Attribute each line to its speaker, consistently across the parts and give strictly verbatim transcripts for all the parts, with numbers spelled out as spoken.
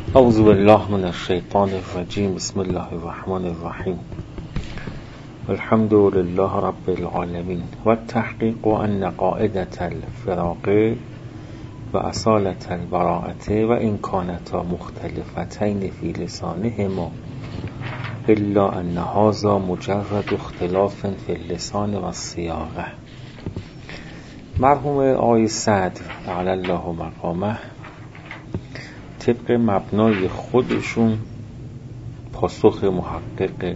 Speaker 1: اعوذ بالله من الشیطان الرجیم. بسم الله الرحمن الرحیم. الحمد لله رب العالمین و التحقیق ان قاعدة الفراق و اصالة البراءة و ان كانتا مختلفتین فی لسانهما الا ان هذا مجرد اختلاف فی اللسان و الصیاغه. مرحوم آقای صدر اعلی الله مقامه طبق مبنای خودشون پاسخ محقق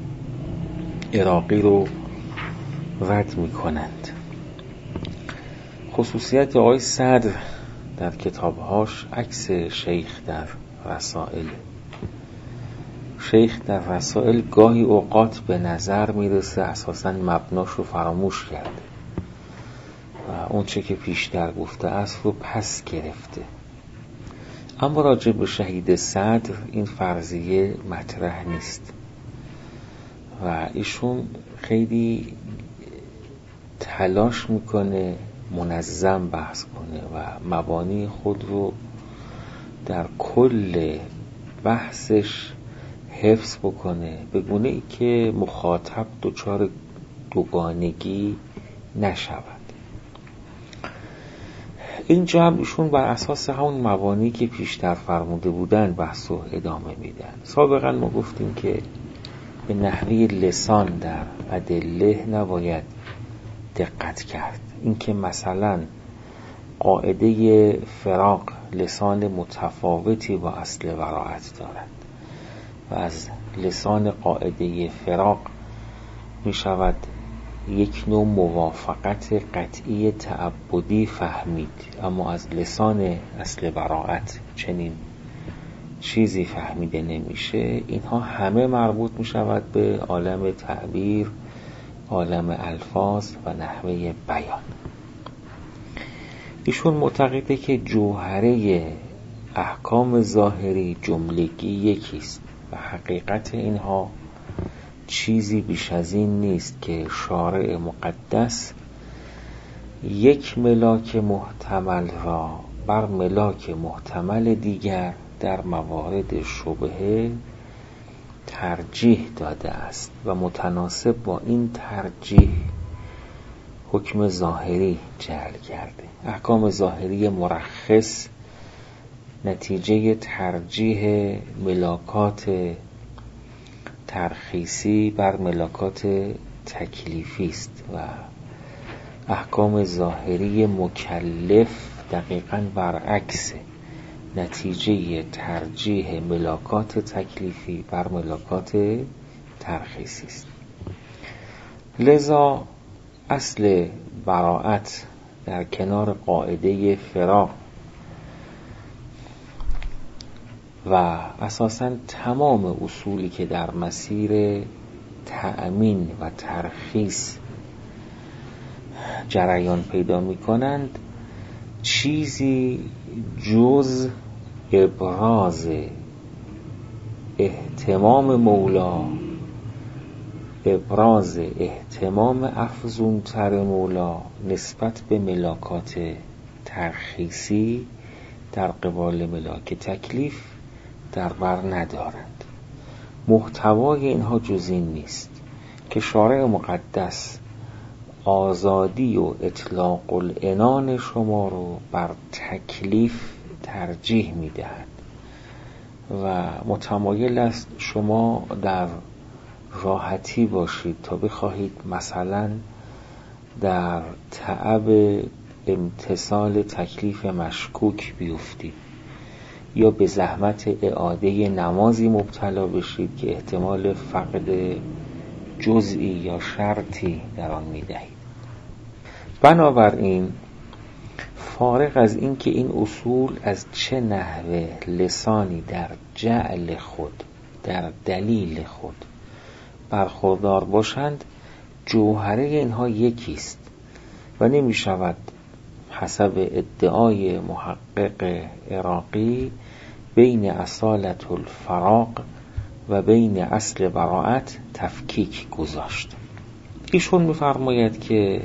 Speaker 1: عراقی رو رد می کنند. خصوصیت آقای صدر در کتابهاش عکس شیخ در رسائل. شیخ در رسائل گاهی اوقات به نظر میرسه اساساً مبناش رو فراموش کرده و اون چه که پیشتر گفته است رو پس گرفته. اما راجع به شهید صدر این فرضیه مطرح نیست و ایشون خیلی تلاش میکنه منظم بحث کنه و مبانی خود رو در کل بحثش حفظ بکنه به گونه‌ای که مخاطب دچار دوگانگی نشود. اینجا هم ایشون بر اساس همون مبانی که پیشتر فرموده بودن بحث و ادامه میدن. سابقا ما گفتیم که به نحوه لسان در ادله نباید دقت کرد. اینکه مثلا قاعده فراق لسان متفاوتی با اصل براءت دارد و از لسان قاعده فراق می شود یک نوع موافقت قطعی تعبدی فهمید، اما از لسان اصل براءت چنین چیزی فهمیده نمیشه. اینها همه مربوط می شود به عالم تعبیر، عالم الفاظ و نحوه بیان. ایشون معتقده که جوهره احکام ظاهری جملگی یکیست و حقیقت اینها چیزی بیش از این نیست که شارع مقدس یک ملاک محتمل را بر ملاک محتمل دیگر در موارد شبهه ترجیح داده است و متناسب با این ترجیح حکم ظاهری جعل کرده. احکام ظاهری مرخص نتیجه ترجیح ملاکات ترخیصی بر ملاکات تکلیفی است و احکام ظاهری مکلف دقیقاً برعکس نتیجه ترجیح ملاکات تکلیفی بر ملاکات ترخیصی است. لذا اصل براءت در کنار قاعده فراق و اساساً تمام اصولی که در مسیر تأمین و ترخیص جریان پیدا می کنند چیزی جز ابراز اهتمام مولا، ابراز اهتمام افزونتر مولا نسبت به ملاکات ترخیصی در قبال ملاک تکلیف در بر ندارند. محتوای اینها جز این نیست که شارع مقدس آزادی و اطلاق العنان شما رو بر تکلیف ترجیح میدهد و متمایل است شما در راحتی باشید تا بخواهید مثلا در تعب امتثال تکلیف مشکوک بیفتید یا به زحمت اعاده نمازی مبتلا بشید که احتمال فقد جزئی یا شرطی در آن می‌دهید. بنابراین فارغ از این که این اصول از چه نحوه لسانی در جعل خود در دلیل خود برخوردار باشند، جوهره اینها یکیست و نمی شود حسب ادعای محقق عراقی بین اصالت الفراق و بین اصل براءت تفکیک گذاشت. ایشون می‌فرماید که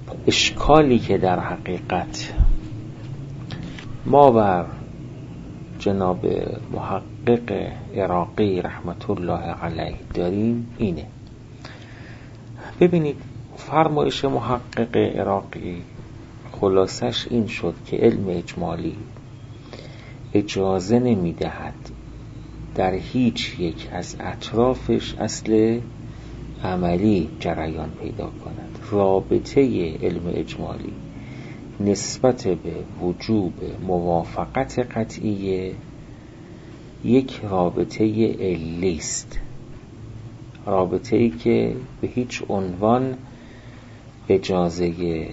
Speaker 1: اشکالی که در حقیقت ما بر جناب محقق عراقی رحمت الله علیه داریم اینه. ببینید فرمایش محقق عراقی خلاصش این شد که علم اجمالی اجازه نمیدهد در هیچ یک از اطرافش اصل عملی جریان پیدا کند. رابطه علم اجمالی نسبت به وجوب موافقت قطعیه یک رابطه علی است، رابطه ای که به هیچ عنوان اجازه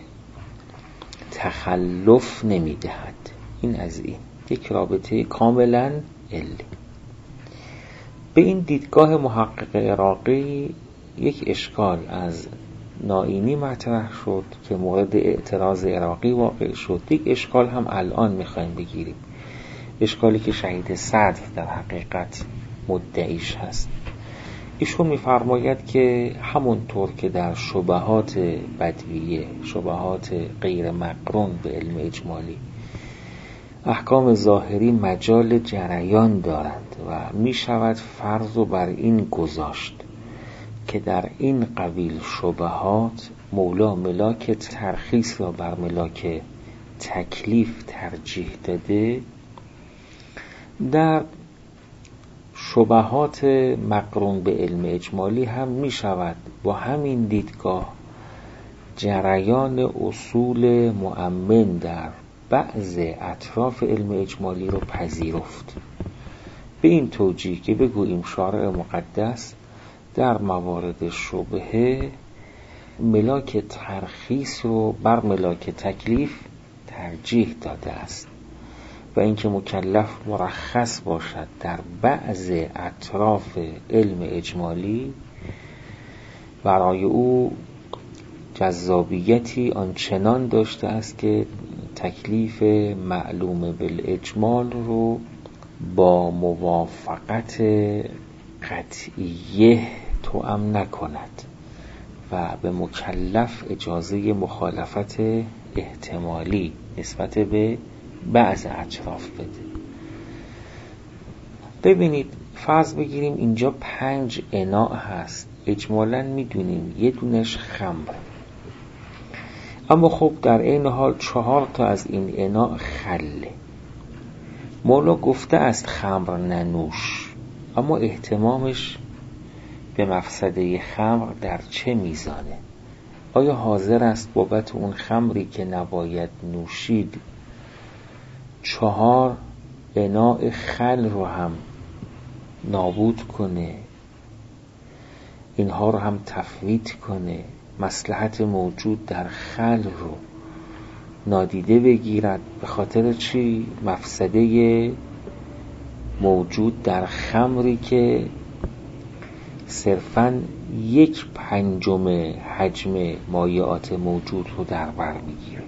Speaker 1: تخلف نمیدهد. این از این یک رابطه کاملا علی. به این دیدگاه محقق عراقی یک اشکال از نائینی مطرح شد که مورد اعتراض عراقی واقع شد. یک اشکال هم الان میخوایم بگیریم، اشکالی که شهید صدر در حقیقت مدعیش هست. ایشون میفرماید که همونطور که در شبهات بدویه، شبهات غیر مقرون به علم اجمالی، احکام ظاهری مجال جریان دارند و می شود فرض و بر این گذاشت که در این قبیل شبهات مولا ملاک ترخیص را بر ملاک تکلیف ترجیح داده، در شبهات مقرون به علم اجمالی هم می شود با همین دیدگاه جریان اصول مؤمن در بعض اطراف علم اجمالی رو پذیرفت. به این توجیه که بگوییم شارع مقدس در موارد شبهه ملاک ترخیص رو بر ملاک تکلیف ترجیح داده است و اینکه مکلف مرخص باشد در بعض اطراف علم اجمالی برای او جذابیتی آنچنان داشته است که تکلیف معلوم بالاجمال رو با موافقت قطعیه توأم نکند و به مکلف اجازه مخالفت احتمالی نسبت به بعض اطراف بده. ببینید فرض بگیریم اینجا پنج اناء هست، اجمالاً میدونیم یه دونش خمر، اما خب در این حال چهار تا از این اناء خله. مولا گفته است خمر ننوش، اما اهتمامش به مفسده خمر در چه میزانه؟ آیا حاضر است بابت اون خمری که نباید نوشید چهار اناء خل رو هم نابود کنه، اینها رو هم تفویت کنه، مصلحت موجود در خل رو نادیده بگیرد؟ به خاطر چی؟ مفسده موجود در خمری که صرفاً یک پنجم حجم مایعات موجود رو در بر میگیره.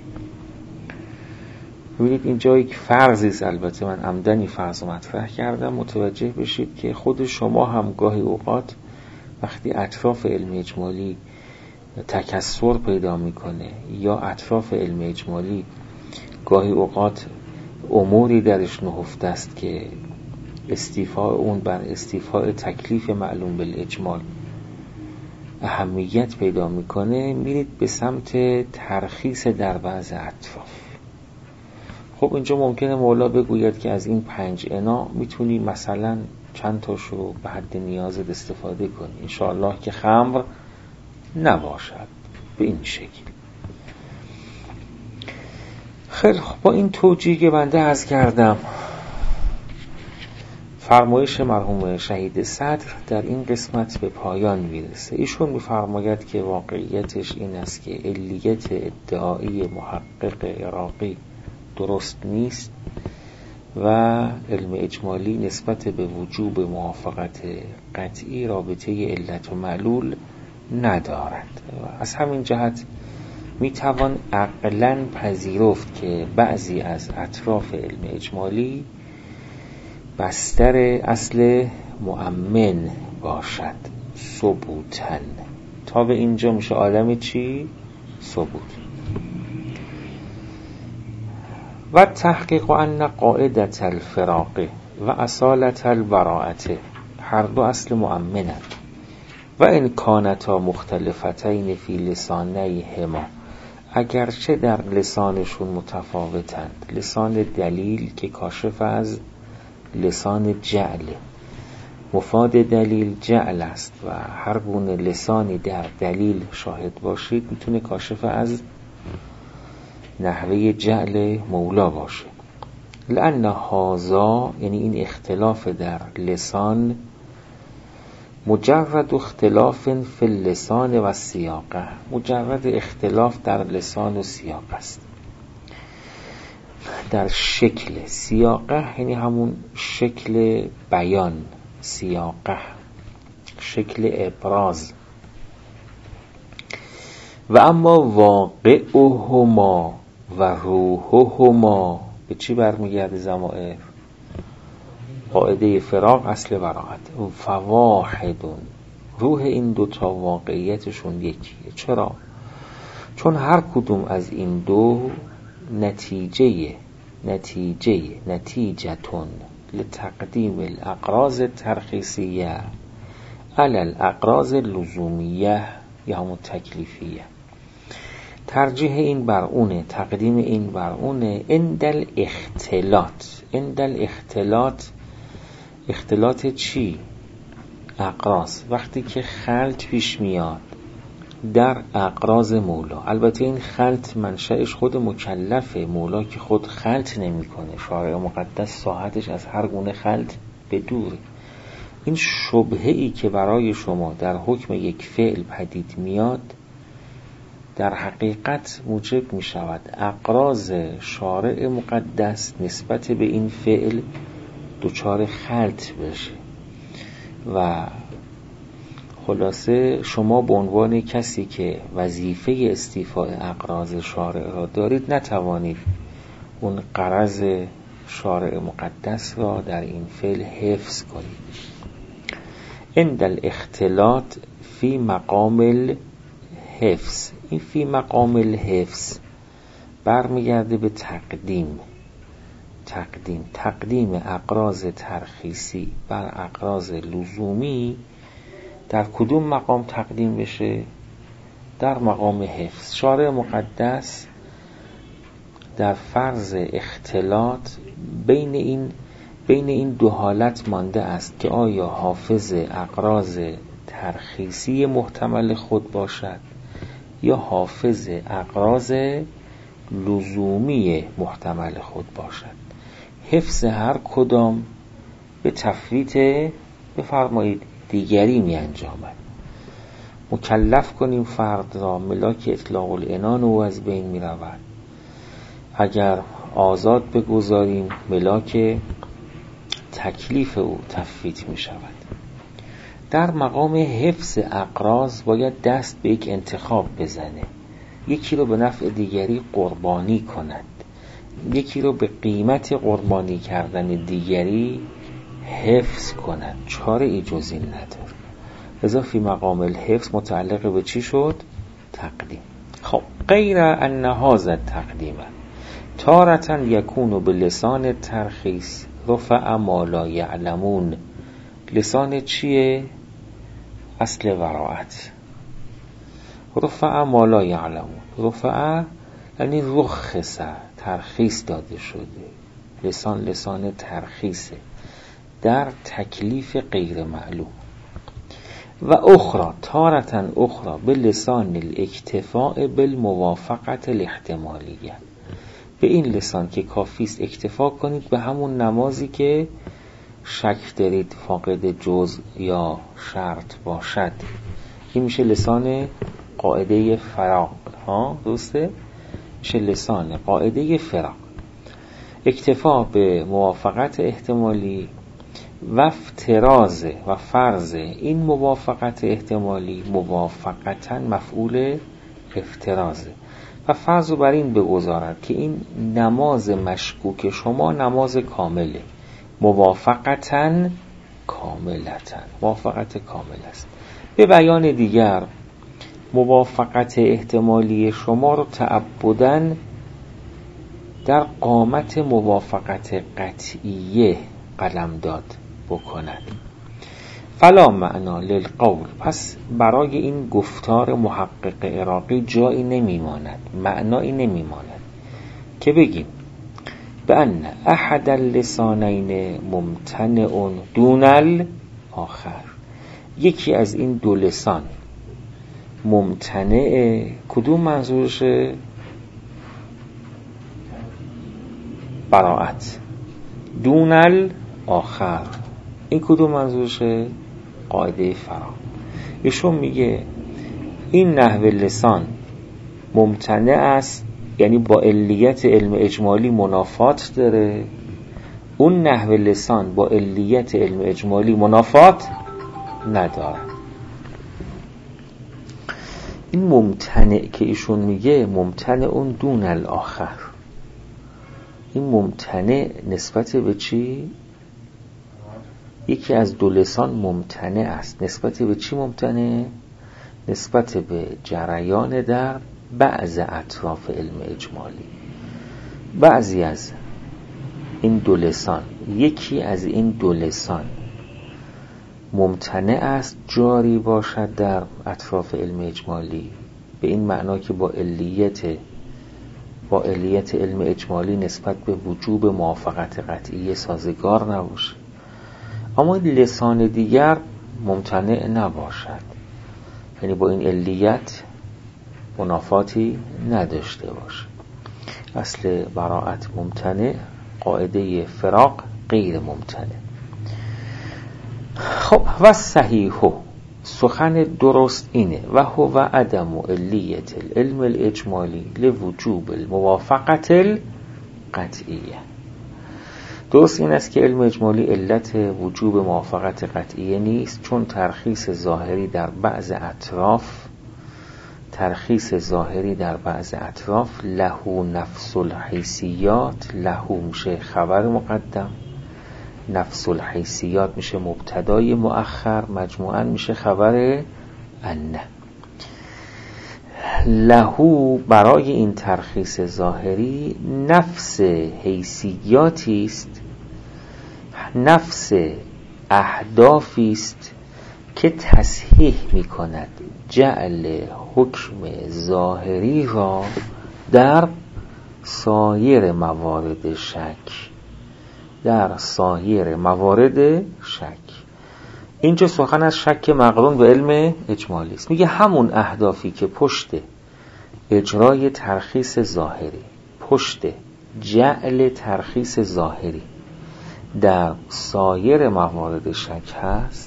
Speaker 1: ببینید اینجا یک فرضی است، البته من عمدنی فرض رو مطرح کردم، متوجه بشید که خود شما هم گاهی اوقات وقتی اطراف علم اجمالی تکثر پیدا میکنه یا اطراف علم اجمالی گاهی اوقات اموری درش نهفته است که استیفاء اون بر استیفاء تکلیف معلوم بالاجمال اهمیت پیدا میکنه، میرید به سمت ترخیص در بعض اطراف. خب اینجا ممکنه مولا بگوید که از این پنج انا میتونی مثلا چند تاشو به حد نیازت استفاده کنی، انشاءالله که خمر نباشد به این شکل. خیلی خب، با این توجیه که بنده عرض کردم فرمایش مرحوم شهید صدر در این قسمت به پایان میرسه. ایشون میفرماید که واقعیتش این است که علیت ادعایی محقق عراقی درست نیست و علم اجمالی نسبت به وجوب موافقت قطعی رابطه علت و معلول ندارد. از همین جهت میتوان عقلاً پذیرفت که بعضی از اطراف علم اجمالی بستر اصل مؤمن باشد ثبوتاً. تا به اینجا میشه عالم چی؟ ثبوت. و تحقیق ان قاعدة الفراق و اصالة البراءة هر دو اصل مؤمنند و ان کانتا مختلفتین فی لسانیهما اگرچه در لسانشون متفاوتند. لسان دلیل که کاشف از لسان جعل، مفاد دلیل جعل است و هر گونه لسانی در دلیل شاهد باشید میتونه کاشف از نحوه جعل مولا باشه. لأن هذا یعنی این اختلاف در لسان مجرد اختلاف فی اللسان و سیاقه، مجرد اختلاف در لسان و سیاق است. در شکل سیاقه یعنی همون شکل بیان، سیاقه شکل ابراز. و اما واقعهما و روحهما به چی برمیگرده ضمائر؟ قاعده فراق اصل براءت. فواحدون، روح این دوتا واقعیتشون یکیه. چرا؟ چون هر کدوم از این دو نتیجه نتیجه نتیجتون لتقدیم الاقراض ترخیصیه علی الاقراض لزومیه یا همون تکلیفیه. ترجیح این بر اونه، تقدیم این بر اونه. اندل اختلاط، اندل اختلاط، اختلاط چی؟ اقراض. وقتی که خلط پیش میاد در اقراض مولا، البته این خلط منشأش خود مکلفه، مولا که خود خلط نمی کنه، شارع مقدس ساحتش از هر گونه خلط به دوره. این شبهه‌ای که برای شما در حکم یک فعل پدید میاد در حقیقت موجب می شود اقراض شارع مقدس نسبت به این فعل دچار خلط بشه و خلاصه شما به عنوان کسی که وظیفه استیفاء اقراض شارع را دارید نتوانید اون غرض شارع مقدس را در این فعل حفظ کنید. عند الاختلاط فی مقام الحفظ، این فی مقام الحفظ برمیگرده به تقدیم. تقدیم تقدیم اقراض ترخیصی بر اقراض لزومی در کدوم مقام تقدیم بشه؟ در مقام حفظ. شارع مقدس در فرض اختلاط بین این بین این دو حالت مانده است که آیا حافظ اقراض ترخیصی محتمل خود باشد یا حافظ اقراض لزومی محتمل خود باشد. حفظ هر کدام به تفویت بفرمایید دیگری می انجامد. مکلف کنیم فرد را، ملاک اطلاق العنان او از بین می رود. اگر آزاد بگذاریم ملاک تکلیف او تفویت می شود. در مقام حفظ اقراض باید دست به یک انتخاب بزنه، یکی رو به نفع دیگری قربانی کند، یکی رو به قیمت قربانی کردن دیگری حفظ کند. چاره ای جز این نداره. لذا فی مقام الحفظ متعلق به چی شد؟ تقدیم. خب غیر ان هذا تقدیم تارة یکون به لسان ترخیص رفع ما لا یعلمون. لسان چیه؟ اصل براءت. رفع ما لا یعلمون، رفع یعنی رخصه، ترخیص داده شده. لسان لسان ترخیصه در تکلیف غیر معلوم. و اخرى تارة اخرى به لسان الاکتفاء بالموافقت الاحتمالیه. به این لسان که کافیست اکتفا کنید به همون نمازی که شک دارید فاقد جزء یا شرط باشد. این میشه لسان قاعده فراق. ها درسته؟ میشه لسان قاعده فراق. اکتفا به موافقت احتمالی و افتراض و فرض این موافقت احتمالی موافقتاً مفعول افتراضه و فرض رو بر این بگذارد که این نماز مشکوک شما نماز کامله، موافقتاً کاملتاً، موافقت کامل است. به بیان دیگر موافقت احتمالی شما رو تعبداً در قامت موافقت قطعیه قلمداد بکند. فلا معنا للقول، پس برای این گفتار محقق عراقی جایی نمیماند، معنایی نمیماند که بگیم به ان احد اللسانین ممتنع دون الاخر، یکی از این دو لسان ممتنع. کدوم منظورشه؟ براءت. دون الاخر، این کدوم منظورشه؟ قاعده فرا. ایشون میگه این نحو لسان ممتنع است، یعنی با علیت علم اجمالی منافات داره. اون نحو لسان با علیت علم اجمالی منافات نداره. این ممتنع که ایشون میگه ممتنع اون دون الاخر، این ممتنع نسبت به چی؟ یکی از دو لسان ممتنع است. نسبت به چی ممتنع؟ نسبت به جریان در بعض اطراف علم اجمالی. بعضی از این دو لسان، یکی از این دو لسان ممتنع است جاری باشد در اطراف علم اجمالی، به این معنا که با علیت با علیت علم اجمالی نسبت به وجوب موافقت قطعی سازگار نباشه. اما لسان دیگر ممتنع نباشد، یعنی با این علیت منافاتی نداشته باشه. اصل براءت ممتنع، قاعده فراق غیر ممتنع. خب و صحیحو، سخن درست اینه، و هو عدم علیت العلم الاجمالی لوجوب الموافقت القطعیه. درست این است که علم اجمالی علت وجوب موافقت قطعیه نیست، چون ترخیص ظاهری در بعض اطراف ترخیص ظاهری در بعض اطراف له نفس الحیثیات، له میشه خبر مقدم، نفس الحیثیات میشه مبتدای مؤخر، مجموعاً میشه خبر انه. له برای این ترخیص ظاهری نفس حیثیاتی است، نفس اهدافی است که تصحیح میکند جعل حکم ظاهری را در سایر موارد شک در سایر موارد شک. اینجا سخن از شک مقرون به علم اجمالی است. میگه همون اهدافی که پشت اجرای ترخیص ظاهری، پشت جعل ترخیص ظاهری در سایر موارد شک هست،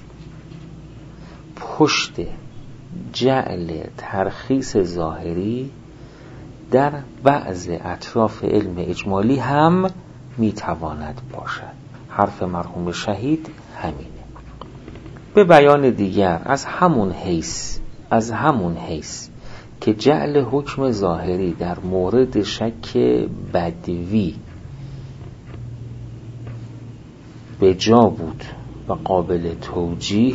Speaker 1: پشت جعل ترخیص ظاهری در بعض اطراف علم اجمالی هم میتواند باشد. حرف مرحوم شهید همینه. به بیان دیگر، از همون حیث از همون حیث که جعل حکم ظاهری در مورد شک بدوی به جا بود و قابل توجیه،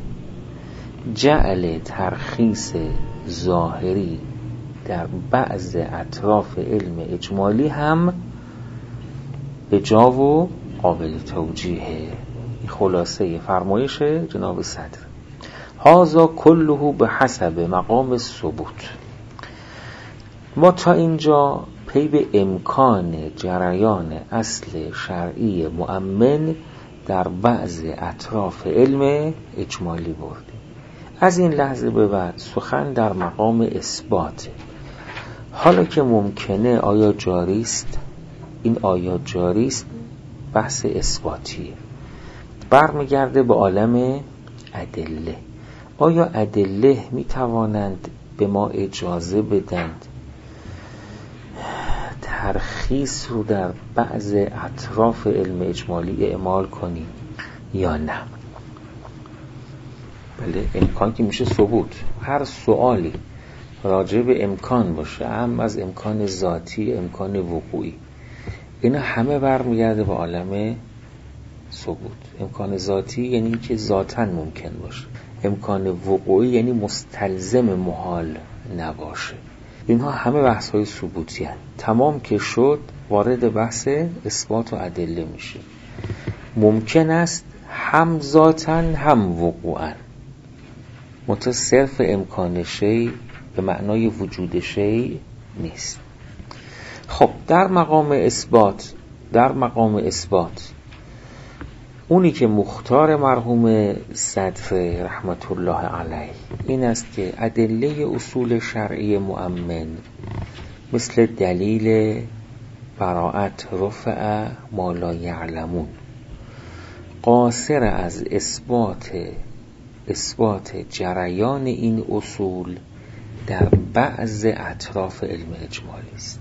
Speaker 1: جعل ترخیص ظاهری در بعض اطراف علم اجمالی هم به جا و قابل توجیه. خلاصه فرمایش جناب صدر. هذا کله به حسب مقام الثبوت. ما تا اینجا پی به امکان جریان اصل شرعی مؤمن در بعض اطراف علم اجمالی بردیم. از این لحظه به بعد سخن در مقام اثبات. حالا که ممکنه آیا جاری است؟ این آیا جاری است؟ بحث اثباتیه، برمیگرده به عالم ادله. آیا ادله می توانند به ما اجازه بدند ترخیص رو در بعض اطراف علم اجمالی اعمال کنیم یا نه؟ بله، امکان که میشه ثبوت. هر سوالی راجع به امکان باشه، هم از امکان ذاتی، امکان وقوعی، اینا همه برمیگرده به عالم ثبوت. امکان ذاتی یعنی که ذاتاً ممکن باشه، امکان وقوعی یعنی مستلزم محال نباشه. اینها همه بحث های ثبوتی هست. تمام که شد وارد بحث اثبات و ادله میشه. ممکن است هم ذاتاً هم وقوعاً، مت صرف امکان شی به معنای وجود شی نیست. خب در مقام اثبات در مقام اثبات اونی که مختار مرحوم صدفه رحمت الله علیه این است که ادله اصول شرعی مؤمن مثل دلیل براءت رفع ما لا یعلمون قاصر از اثبات اثبات جریان این اصول در بعض اطراف علم اجمالی است.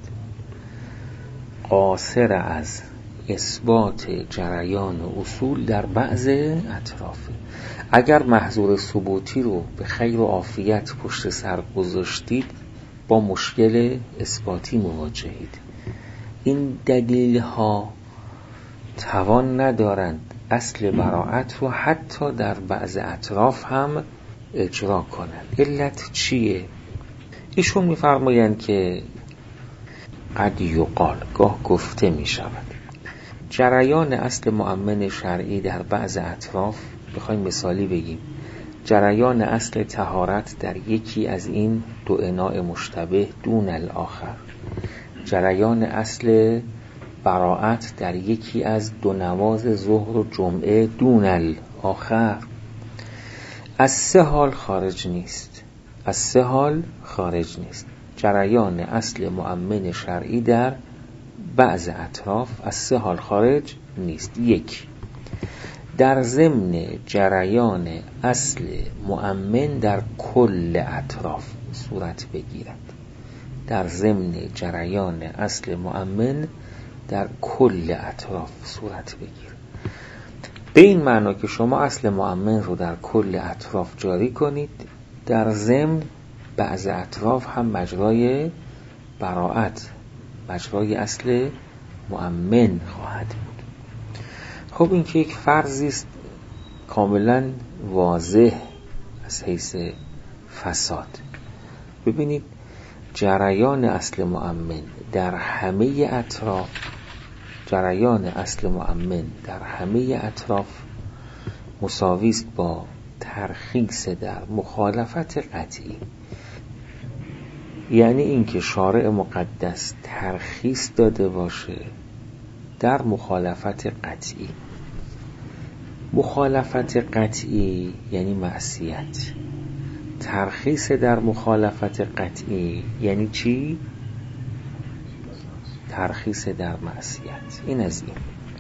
Speaker 1: قاصر از اثبات جریان اصول در بعض اطراف. اگر محظور ثبوتی رو به خیر و عافیت پشت سر گذاشتید با مشکل اثباتی مواجهید. این دلیل ها توان ندارند اصل براءت رو حتی در بعض اطراف هم اجرا کنند. علت چیه؟ ایشون می‌فرمایند که قد یقال گاه گفته می شود جریان اصل مؤمن شرعی در بعض اطراف، بخوایم مثالی بگیم جریان اصل طهارت در یکی از این دو اناء مشتبه دون الاخر، جریان اصل براءت در یکی از دو نماز ظهر و جمعه دون الاخر، از سه حال خارج نیست از سه حال خارج نیست جریان اصل مؤمن شرعی در بعض اطراف از سه حال خارج نیست. یک، در ضمن جریان اصل مؤمن در کل اطراف صورت بگیرد. در ضمن جریان اصل مؤمن در کل اطراف صورت بگیرد. به این معنا که شما اصل مؤمن رو در کل اطراف جاری کنید، در ضمن بعض اطراف هم مجرای براءت مجرای اصل مؤمن خواهد بود. خب این که یک فرضی است کاملا واضح از حیث فساد. ببینید جریان اصل مؤمن در همه اطراف جریان اصل مؤمن در همه اطراف مساوی است با ترخیص در مخالفت قطعی. یعنی اینکه شارع مقدس ترخیص داده باشه در مخالفت قطعی. مخالفت قطعی یعنی معصیت. ترخیص در مخالفت قطعی یعنی چی؟ ترخیص در معصیت. این از این.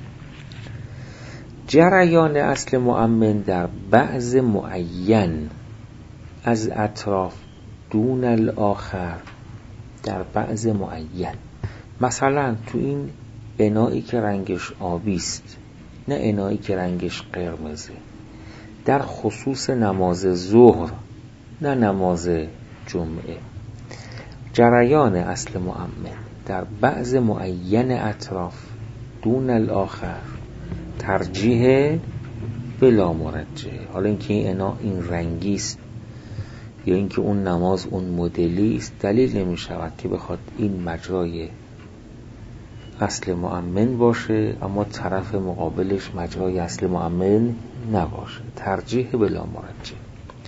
Speaker 1: جریان اصل مؤمن در بعض معین از اطراف دون الاخر در بعض معین. مثلا تو این انایی که رنگش آبی است نه انایی که رنگش قرمزه، در خصوص نماز ظهر نه نماز جمعه، جریان اصل مؤمن در بعض معین اطراف دون الاخر ترجیح بلا مرجح. حالا اینکه این انا این رنگی است یا اینکه اون نماز اون مدلی است دلیل نمی شود که بخواد این مجرای اصل مؤمن باشه اما طرف مقابلش مجرای اصل مؤمن نباشه. ترجیح بلا مرجح.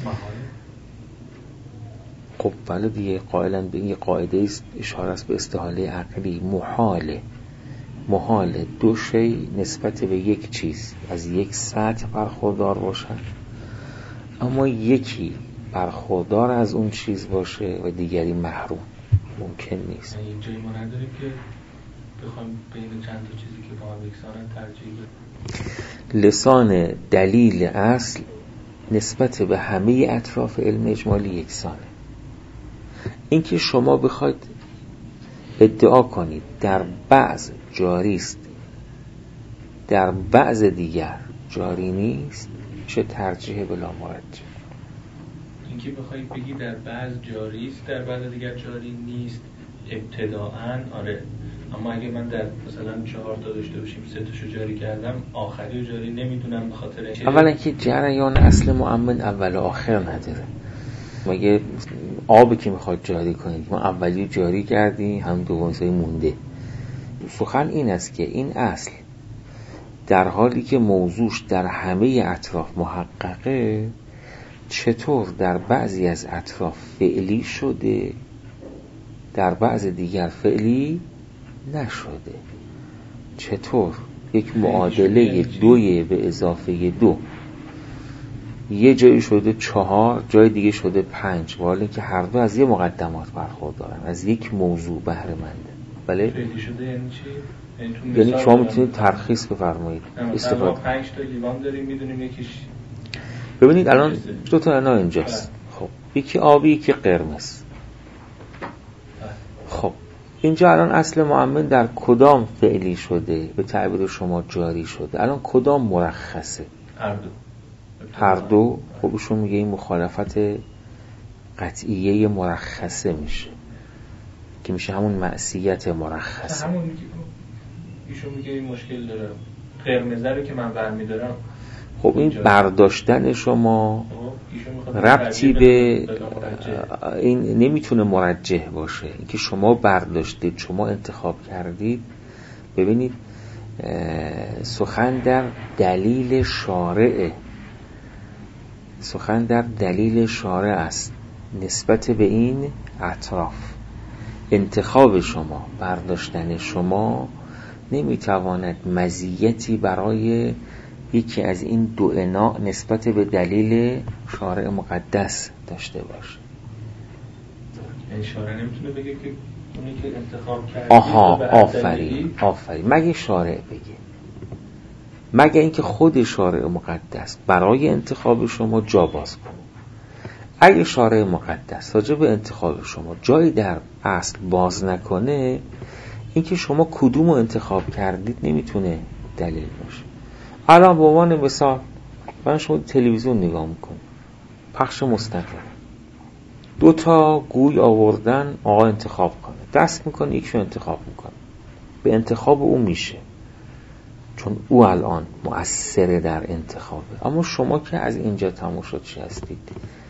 Speaker 1: خب بله دیگه قائلا به این قاعده است، اشاره است به استحاله عقلی. محاله محال دو شی نسبت به یک چیز از یک سطح برخوردار باشن اما یکی برخوردار از اون چیز باشه و دیگری محروم. ممکن نیست.
Speaker 2: این جایی ما نداریم که بخوایم بین چند تا چیزی که با هم یکسانن ترجیح بدیم.
Speaker 1: لسان دلیل اصل نسبت به همه اطراف علم اجمالی یکسانه. اینکه شما بخواید ادعا کنید در بعض جاری است در بعض دیگر جاری نیست چه ترجیح بلا مرجح.
Speaker 2: اینکه بخواید بگی در بعض جاری است در بعض دیگر جاری نیست ابتداءً آره، اما اگه من در مثلا چهار تا داشته باشیم سه تاشو جاری کردم آخری رو جاری نمیدونم به خاطر
Speaker 1: اولا که جریان اصل مؤمن اول و آخر نداره. مگه آبی که میخواد جاری کنید ما اولی جاری کردیم هم دومی مونده. سخن این است که این اصل در حالی که موضوعش در همه اطراف محققه، چطور در بعضی از اطراف فعلی شده، در بعض دیگر فعلی نشده. چطور یک معادله دوی به اضافه دو یه جایی شده چهار، جای دیگه شده پنج، ولی که هر دو از یه مقدمات برخوردارن، از یک موضوع بهره منده. بله؟
Speaker 2: فعلی شده یعنی چی؟
Speaker 1: یعنی شما میتونید ترخیص بفرمایید.
Speaker 2: استفاده پنج تا لیوان داریم میدونیم یکیش.
Speaker 1: ببینید الان دو تا انا اینجاست. خب یکی آبی یکی قرمز. خب اینجا الان اصل معمن در کدام فعلی شده به تعبیر شما جاری شده؟ الان کدام مرخصه؟
Speaker 2: هر دو.
Speaker 1: هر دو. خب ایشون میگه این مخالفت قطعیه مرخصه میشه که میشه همون معصیت مرخصه.
Speaker 2: همون میگه ایشون میگه این مشکل داره، قرمزه رو که من برمیدارم.
Speaker 1: خب این برداشتن شما ربطی به این نمیتونه مرجح باشه. اینکه شما برداشتید، شما انتخاب کردید. ببینید سخن در دلیل شارع، سخن در دلیل شارع است نسبت به این اطراف. انتخاب شما، برداشتن شما نمیتواند مزیتی برای یکی از این دو انا نسبت به دلیل شارع مقدس داشته باشه.
Speaker 2: این شارع نمیتونه بگه که اونی که انتخاب کرده.
Speaker 1: آها آفرین آفرین مگه شارع بگه، مگه اینکه خود شارع مقدس برای انتخاب شما جا باز کنه. اگه شارع مقدس راجع به انتخاب شما جایی در اصل باز نکنه، اینکه شما کدومو انتخاب کردید نمیتونه دلیل باشه. الان به عنوان مثال من شما تلویزیون نگاه میکنم، پخش مستقل، دو تا گوی آوردن آقا انتخاب کنه، دست میکنه یکشو انتخاب میکنه، به انتخاب او میشه چون او الان مؤثره در انتخابه. اما شما که از اینجا تماشاچی هستید،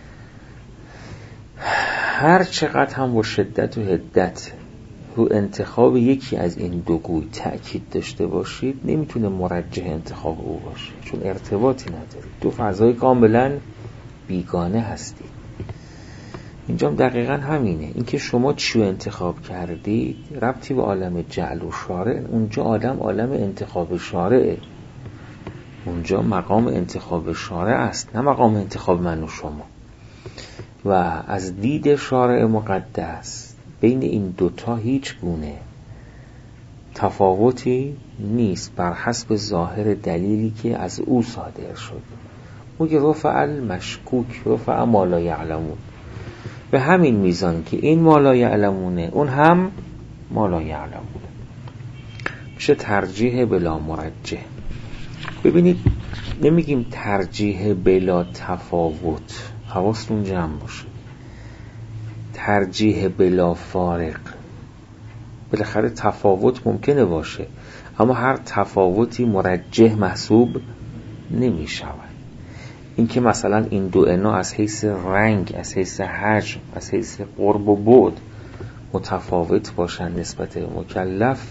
Speaker 1: هر چقدر هم با شدت و حدت رو انتخاب یکی از این دو گوی تأکید داشته باشید، نمیتونه مرجح انتخاب او باشه، چون ارتباطی نداره. دو فضای کاملا بیگانه هستید. اینجا دقیقا همینه. اینکه شما چی رو انتخاب کردید ربطی به عالم جعل و شارع. اونجا عالم عالم انتخاب شارعه، اونجا مقام انتخاب شارع است، نه مقام انتخاب من و شما. و از دید شارع مقدس بین این دوتا هیچ گونه تفاوتی نیست بر حسب ظاهر دلیلی که از او صادر شد. میگه رفع المشکوک رفع ما لا یعلمون. به همین میزان که این ما لا یعلمونه اون هم ما لا یعلمونه، میشه ترجیح بلا مرجح. ببینید نمیگیم ترجیح بلا تفاوت، حواستون جمع باشه. ترجیح بلا فارق، بالاخره تفاوت ممکنه باشه اما هر تفاوتی مرجح محسوب نمی شود. این که مثلا این دو انا از حیث رنگ، از حیث حجم، از حیث قرب و بعد متفاوت باشن نسبت به مکلف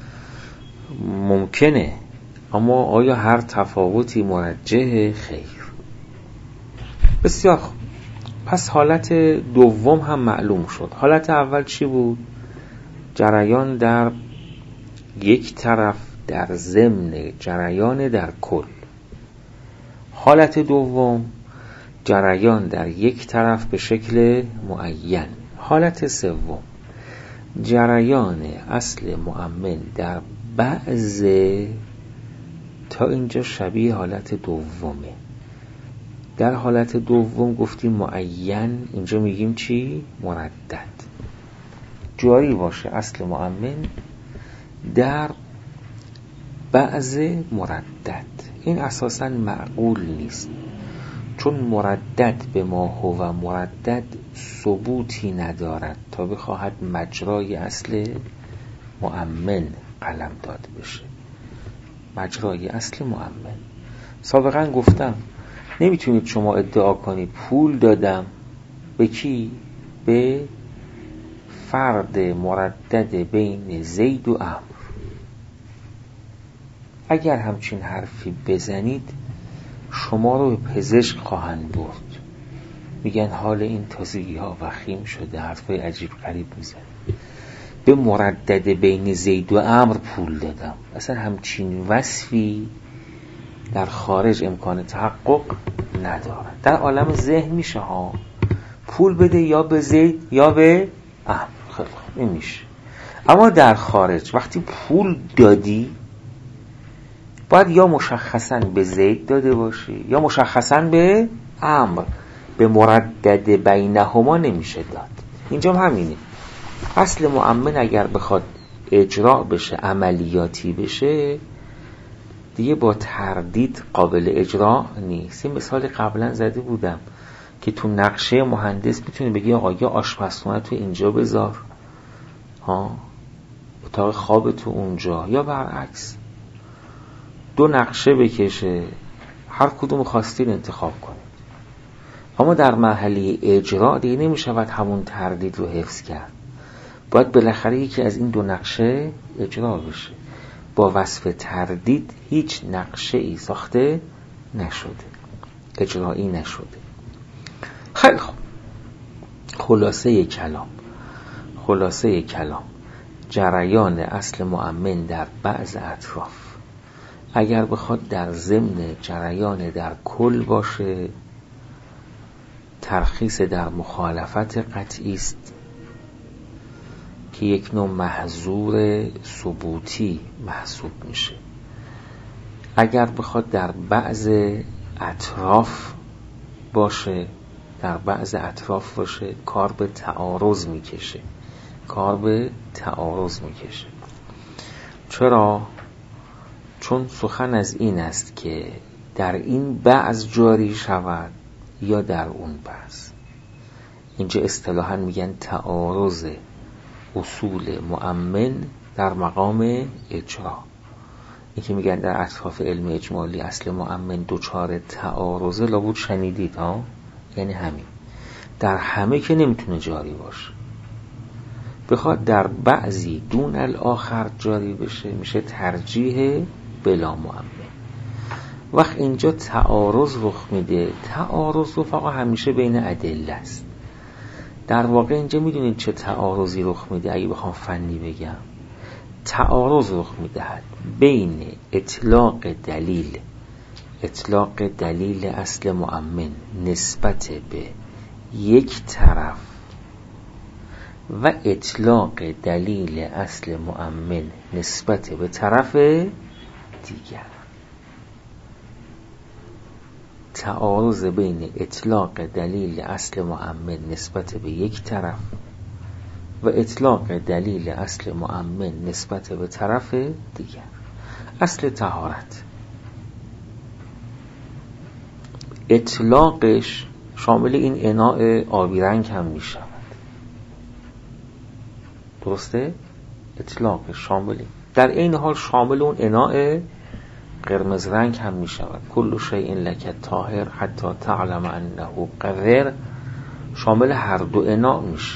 Speaker 1: ممکنه، اما آیا هر تفاوتی مرجح؟ خیر. بسیار خوب. پس حالت دوم هم معلوم شد. حالت اول چی بود؟ جریان در یک طرف در ضمن جریان در کل. حالت دوم جریان در یک طرف به شکل معین. حالت سوم جریان اصل مؤمن در بعض. تا اینجا شبیه حالت دومه. در حالت دوم گفتیم معین، اینجا میگیم چی؟ مردد. جاری باشه اصل مؤمن در بعض مردد. این اساساً معقول نیست، چون مردد به ما هو مردد ثبوتی ندارد تا بخواهد مجرای اصل مؤمن قلم داده بشه. مجرای اصل مؤمن. سابقا گفتم نمیتونید شما ادعا کنید پول دادم به کی؟ به فرد مردد بین زید و عمرو. اگر همچین حرفی بزنید شما رو به پزشک خواهند برد، میگن حال این تازگی ها وخیم شده، حرفای عجیب غریب میزنه. به مردد بین زید و عمرو پول دادم. اصلا همچین وصفی در خارج امکان تحقق نداره. در عالم ذهن میشه ها، پول بده یا به زید یا به عمرو، خیلی خوب این میشه. اما در خارج وقتی پول دادی باید یا مشخصاً به زید داده باشی یا مشخصاً به عمرو. به مردد بینهما نمیشه داد. اینجا همینه. اصل مؤمن اگر بخواد اجرا بشه، عملیاتی بشه، دیگه با تردید قابل اجرا نیست. این مثال قبلا زده بودم که تو نقشه مهندس میتونی بگی آقا یا آشپزخونه تو اینجا بذار، ها، اتاق خواب تو اونجا، یا برعکس دو نقشه بکشه، هر کدوم خواستین انتخاب کنید. اما در مرحله اجرا دیگه نمیشود همون تردید رو حفظ کرد، باید بالاخره یکی از این دو نقشه اجرا بشه. با وصف تردید هیچ نقشه ای ساخته نشده، اجرایی نشده. خیلی خوب، خلاصه کلام خلاصه کلام جریان اصل مؤمن در بعض اطراف اگر بخواد در ضمن جریان در کل باشه، ترخیص در مخالفت قطعی است که یک نوع محظور ثبوتی محسوب میشه. اگر بخواد در بعض اطراف باشه در بعض اطراف باشه کار به تعارض میکشه کار به تعارض میکشه چرا؟ چون سخن از این است که در این بعض جاری شود یا در اون بعض. اینجا اصطلاحاً میگن تعارض اصول مؤمن در مقام اجرا. این که میگن در اطراف علم اجمالی اصل مؤمن دوچار تعارضه، لابد شنیدید ها، یعنی همین. در همه که نمیتونه جاری باشه، بخواد در بعضی دون الاخر جاری بشه میشه ترجیح بلا مؤمن. وقت اینجا تعارض رخ میده، تعارض رفقا همیشه بین ادله است. در واقع اینجا میدونید چه تعارضی رخ میده؟ اگه بخوام فنی بگم، تعارض رخ میدهد بین اطلاق دلیل اطلاق دلیل اصل مؤمن نسبت به یک طرف و اطلاق دلیل اصل مؤمن نسبت به طرف دیگر. تعارض بین اطلاق دلیل اصل مؤمن نسبت به یک طرف و اطلاق دلیل اصل مؤمن نسبت به طرف دیگر. اصل طهارت اطلاقش شامل این اناء آبی رنگ هم می شود، درسته؟ اطلاقش شامل، در این حال شامل اون اناء قرمز رنگ هم می شود. کل شیء لک طاهر حتی تعلم انه قذر، شامل هر دو اناء میشه.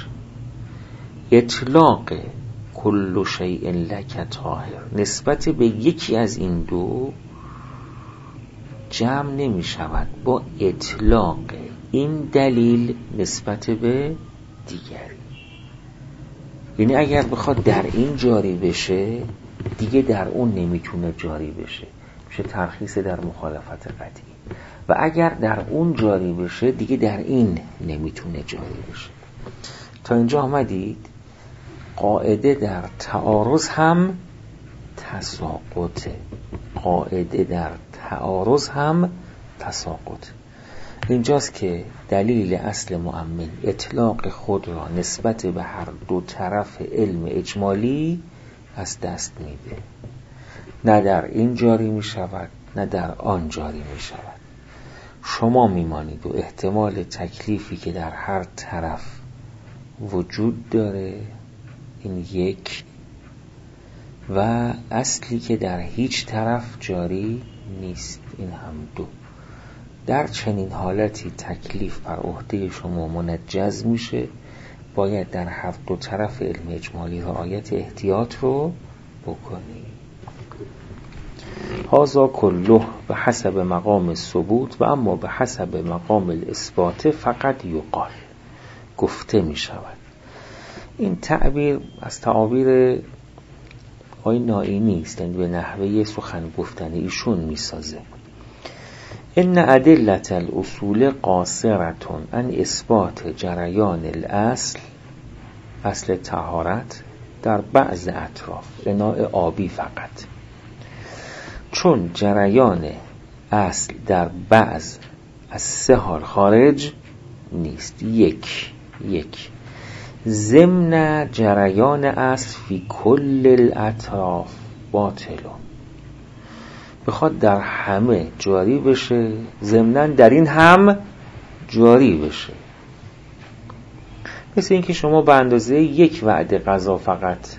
Speaker 1: اطلاق کل شیء لک طاهر نسبت به یکی از این دو جمع نمی شود با اطلاق این دلیل نسبت به دیگری. یعنی اگر بخواد در این جاری بشه دیگه در اون نمیتونه جاری بشه، میشه ترخیص در مخالفت قطعی. و اگر در اون جاری بشه دیگه در این نمیتونه جاری بشه. تا اینجا آمدید؟ قاعده در تعارض هم تساقطه قاعده در تعارض هم تساقطه اینجاست که دلیل اصل مؤمن اطلاق خود را نسبت به هر دو طرف علم اجمالی از دست میده. نه در این جاری می شود نه در آن جاری می شود. شما میمانید و احتمال تکلیفی که در هر طرف وجود داره این یک، و اصلی که در هیچ طرف جاری نیست این هم دو. در چنین حالتی تکلیف بر عهده شما منجز میشه، باید در هر دو طرف علم اجمالی رعایت احتیاط رو بکنی. هذا کله به حسب مقام ثبوت و اما به حسب مقام الاثبات فقط یقال، گفته می شود. این تعبیر از تعابیر آقای نائینی است، یعنی به نحوه سخن گفتن ایشون می سازه. ان ادله الاصول قاصرتون ان اثبات جریان الاصل، اصل طهارت، در بعض اطراف، اناء آبی فقط، چون جریان اصل در بعض از سه حال خارج نیست. یک یک ضمن جریان اصل فی کل الاطراف باطلون، بخواد در همه جاری بشه، ضمناً در این هم جاری بشه. مثل اینکه شما به اندازه یک وعده غذا فقط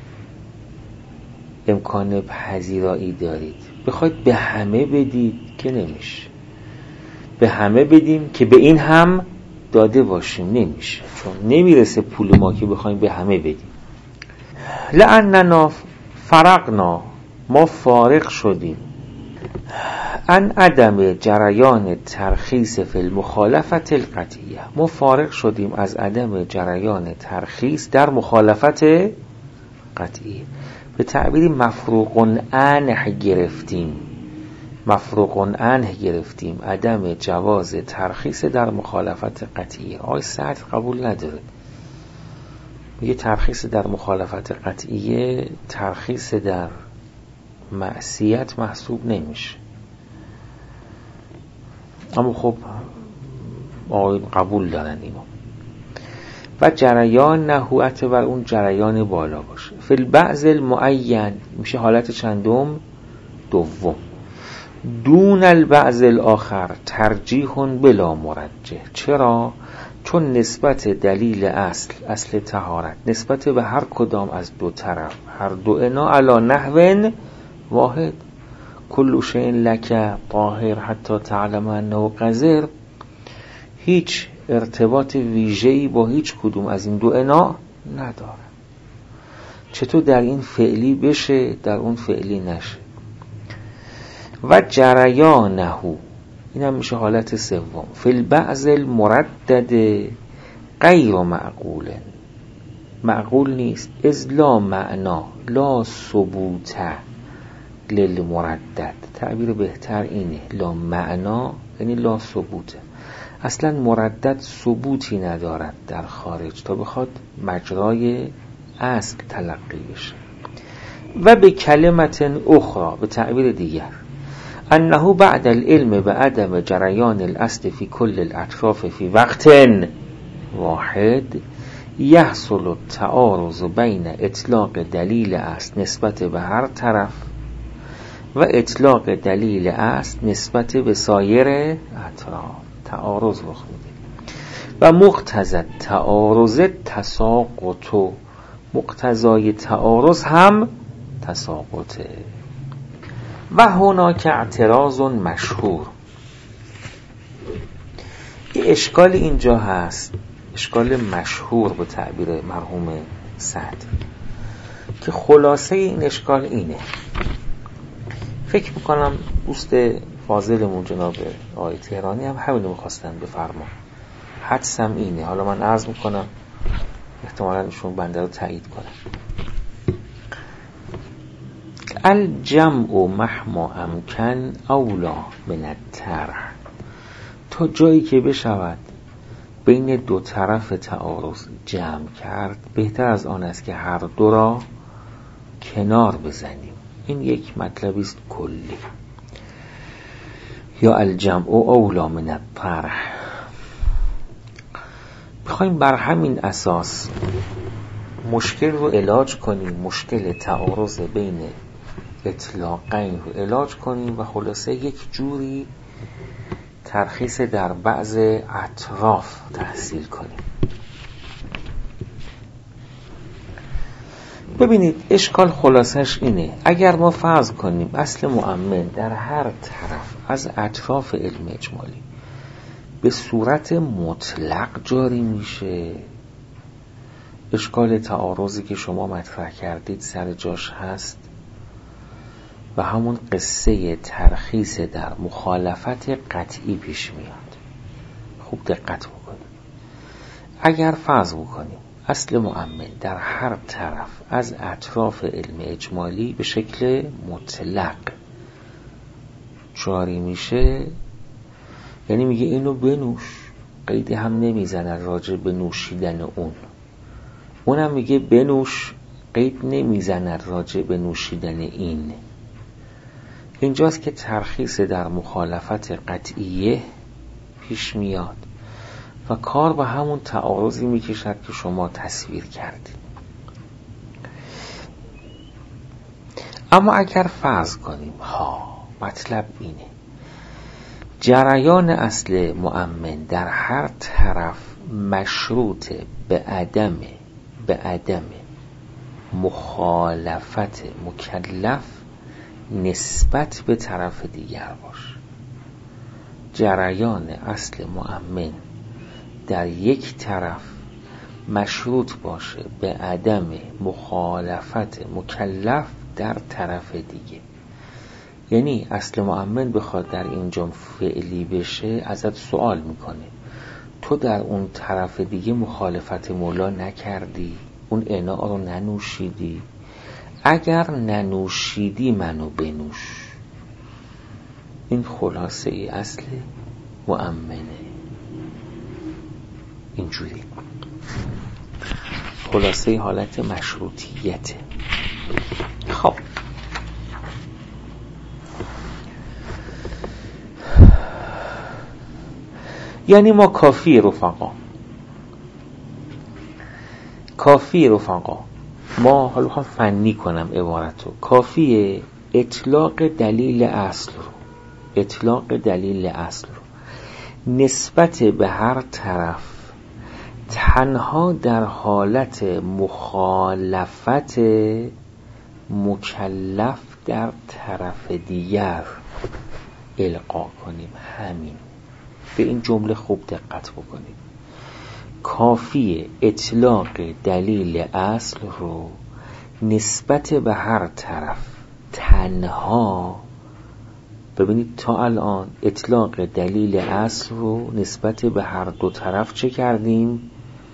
Speaker 1: امکان پذیرایی دارید، بخواید به همه بدید که نمیشه. به همه بدیم که به این هم داده باشیم نمیشه، چون نمیرسه پول ما که بخوایم به همه بدیم. لأننا فرقنا، ما فارق شدیم، ان عدم جریان ترخیص فی المخالفت القطعیه، ما فارق شدیم از عدم جریان ترخیص در مخالفت قطعیه. به تعبیری مفروغ عنه گرفتیم، مفروغ عنه گرفتیم عدم جواز ترخیص در مخالفت قطعیه. آی سعد قبول نداره، میگه ترخیص در مخالفت قطعیه ترخیص در معصیت محسوب نمیشه. اما خب آقایون قبول دارن اینو. و جریان نهوعت بر اون جریان بالا باشه. فی البعض المعین میشه حالت چندم؟ دوم. دون البعض الاخر ترجیح بلا مرجح. چرا؟ چون نسبت دلیل اصل، اصل طهارت، نسبت به هر کدام از دو طرف، هر دو انا علی نحو واحد، کل شیء لک طاهر حتی تعلم انه قذر، هیچ ارتباط ویژه‌ای با هیچ کدوم از این دو انا نداره. چطور در این فعلی بشه در اون فعلی نشه. و جریانه، این هم میشه حالت سوم. فی البعض المردد غیر معقول، معقول نیست، از لا معنا لا ثبوت للمردد. تعبیر بهتر اینه، لا معنا یعنی لا ثبوت، اصلا مردد ثبوتی ندارد در خارج تا بخواد مجرای اصل تلقی بشه. و به کلمت اخرى، به تعبیر دیگر، انه بعد العلم به عدم جریان الاصل فی کل الاطراف فی وقت واحد یحصل التعارض بین اطلاق دلیل اصل نسبت به هر طرف و اطلاق دلیل اصل نسبت به سایر اطراف. تعارض رخ میده و مقتضی تعارض تساقط، مقتضای تعارض هم تساقطه. و هناک اعتراض مشهور، یه اشکال اینجا هست، اشکال مشهور به تعبیر مرحوم سعد، که خلاصه این اشکال اینه. فکر میکنم دوست فاضلمون جناب آقای تهرانی هم همینو میخواستن بفرما، حدسم اینه، حالا من عرض میکنم احتمالاً ایشون بنده رو تایید کنم. الجمع مهما امکن اولا من الطرح، تا جایی که بشود بین دو طرف تعارض جمع کرد بهتر از آن است که هر دو را کنار بزنیم. این یک مطلبی است کلی. یا الجمع اولا من الطرح، بخوایم بر همین اساس مشکل رو علاج کنیم، مشکل تعارض بین اطلاقین رو علاج کنیم و خلاصه یک جوری ترخیص در بعض اطراف تحصیل کنیم. ببینید اشکال خلاصش اینه، اگر ما فرض کنیم اصل مؤمن در هر طرف از اطراف علم اجمالی به صورت مطلق جاری میشه، اشکال تعارضی که شما مطرح کردید سر جاش هست و همون قصه ترخیص در مخالفت قطعی پیش میاد. خوب دقت بکنید. اگر فرض بکنیم اصل مؤمن در هر طرف از اطراف علم اجمالی به شکل مطلق جاری میشه، یعنی میگه اینو بنوش، قیدی هم نمیزنه راجع به نوشیدن اون، اونم میگه بنوش، قید نمیزنه راجع به نوشیدن این. اینجاست که ترخیص در مخالفت قطعیه پیش میاد و کار به همون تعارضی میکشد که شما تصویر کردید. اما اگر فرض کنیم ها مطلب اینه جریان اصل مؤمن در هر طرف مشروط به عدم به عدم مخالفت مکلف نسبت به طرف دیگر باشه، جریان اصل مؤمن در یک طرف مشروط باشه به عدم مخالفت مکلف در طرف دیگه، یعنی اصل مؤمن بخواد در اینجا فعلی بشه ازت سوال میکنه تو در اون طرف دیگه مخالفت مولا نکردی، اون اناء رو ننوشیدی، اگر ننوشیدی منو بنوش. این خلاصه ای اصل مؤمنه، اینجوری خلاصه حالت مشروطیته. خب یعنی ما کافی رفقا کافی رفقا ما حالا هم فنی کنم عبارتو، کافیه اطلاق دلیل اصل رو اطلاق دلیل اصل رو نسبت به هر طرف تنها در حالت مخالفت مکلف در طرف دیگر القا کنیم. همین، به این جمله خوب دقت بکنید. کافیه اطلاق دلیل اصل رو نسبت به هر طرف تنها، ببینید تا الان اطلاق دلیل اصل رو نسبت به هر دو طرف چه کردیم؟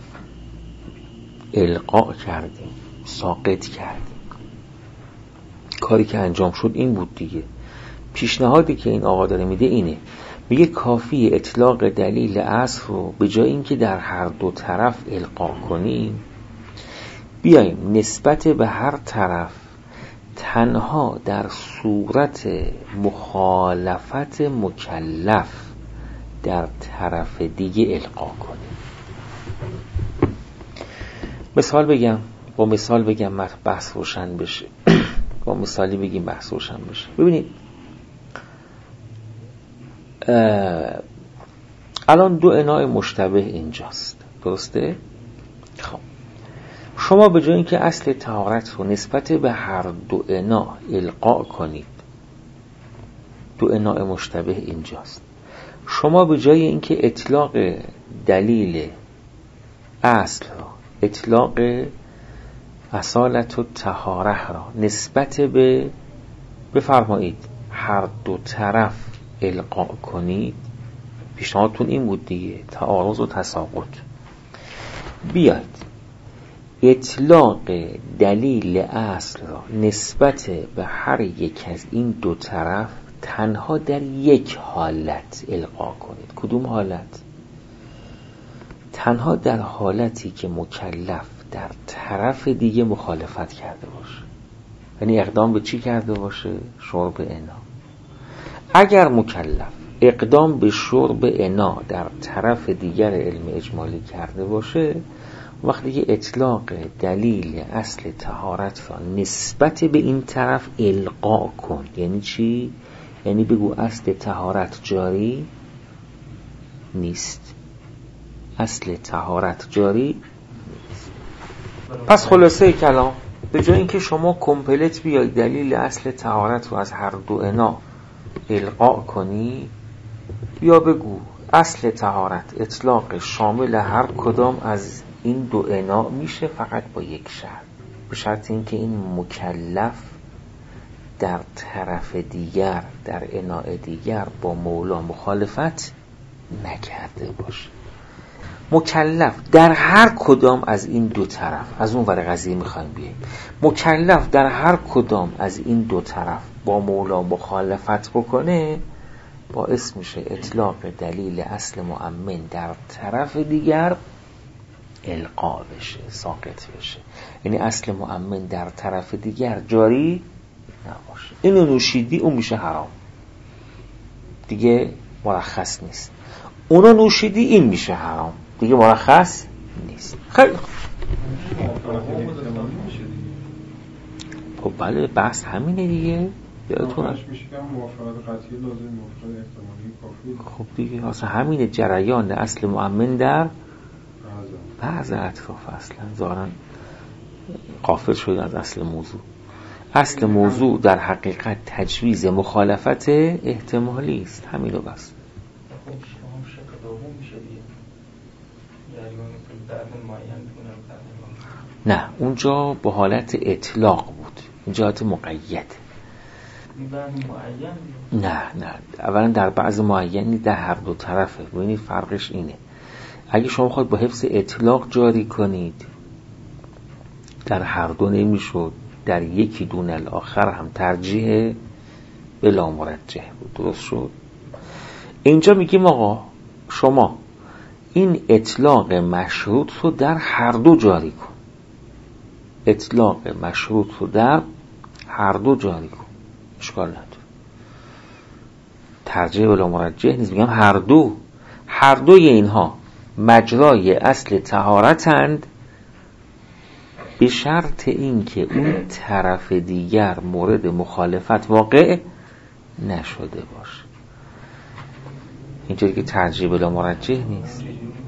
Speaker 1: القا کردیم، ساقط کردیم. کاری که انجام شد این بود دیگه. پیشنهادی که این آقا داره میده اینه، میگه کافی اطلاق دلیل اصل رو به جای اینکه در هر دو طرف القا کنیم بیاییم نسبت به هر طرف تنها در صورت مخالفت مکلف در طرف دیگه القا کنیم. مثال بگم، با مثال بگم بحث روشن بشه. با مثالی بگیم بحث روشن بشه. ببینید الان دو اناء مشتبه اینجاست، درسته؟ خب شما به جای اینکه اصل طهارت رو نسبت به هر دو اناء القا کنید، دو اناء مشتبه اینجاست، شما به جای اینکه اطلاق دلیل اصل را، اطلاق اصالت و طهاره را نسبت به بفرمایید هر دو طرف القا کنید، پیشنهادتون این بود دیگه، تعارض و تساقط. بیاید اطلاق دلیل اصل را نسبت به هر یک از این دو طرف تنها در یک حالت القا کنید. کدوم حالت؟ تنها در حالتی که مکلف در طرف دیگه مخالفت کرده باشه، یعنی اقدام به چی کرده باشه؟ شرب انا. اگر مکلف اقدام به شرب انا در طرف دیگر علم اجمالی کرده باشه، وقتی که اطلاق دلیل اصل طهارت را نسبت به این طرف القا کن. یعنی چی؟ یعنی بگو اصل طهارت جاری نیست، اصل طهارت جاری نیست. پس خلاصه کلام، به جای اینکه شما کمپلت بیاید دلیل اصل طهارت رو از هر دو انا القا کنی، یا بگو اصل طهارت اطلاق شامل هر کدام از این دو انا میشه، فقط با یک شرط، به شرط اینکه این مکلف در طرف دیگر، در اناء دیگر با مولا مخالفت نکرده باشه. مکلف در هر کدام از این دو طرف، از اون ور قضیه میخوایم بیاییم، مکلف در هر کدام از این دو طرف با مولا مخالفت بکنه، باعث میشه اطلاق دلیل اصل مؤمن در طرف دیگر القا بشه، ساقط بشه. یعنی اصل مؤمن در طرف دیگر جاری نباشه. اینو نوشیدی اون میشه حرام، دیگه مرخص نیست. اونو نوشیدی این میشه حرام، دیگه مرخص نیست. خیلی خب بله، بحث همینه دیگه. یادتون
Speaker 3: میشه که موافقت قطعی لازم، موافقت احتمالی کافی.
Speaker 1: خب دیگه اصلا همینه جریان اصل مؤمن در بعض اطراف. اصلا ظاهراً غافل شده از اصل موضوع. اصل موضوع در حقیقت تجویز مخالفت احتمالی است، همینو بس. نه، اونجا به حالت اطلاق بود، اینجا حالت مقید. نه نه، اولا در بعض معینی در هر دو طرفه. ببینید فرقش اینه، اگه شما خواهید با حفظ اطلاق جاری کنید در هر دو نمیشد، در یکی دون الاخر هم ترجیح بلا مرجح بود. درست شد؟ اینجا میگیم آقا شما این اطلاق مشروط رو در هر دو جاری کن، اطلاق مشروط رو در هر دو جاری کن، اشکال نداره، ترجیح بلا مرجح نیست. میگم هر دو، هر دوی اینها مجرای اصل طهارتند، به شرط این که اون طرف دیگر مورد مخالفت واقع نشده باشه. اینجوری که ترجیح بلا مرجح نیست.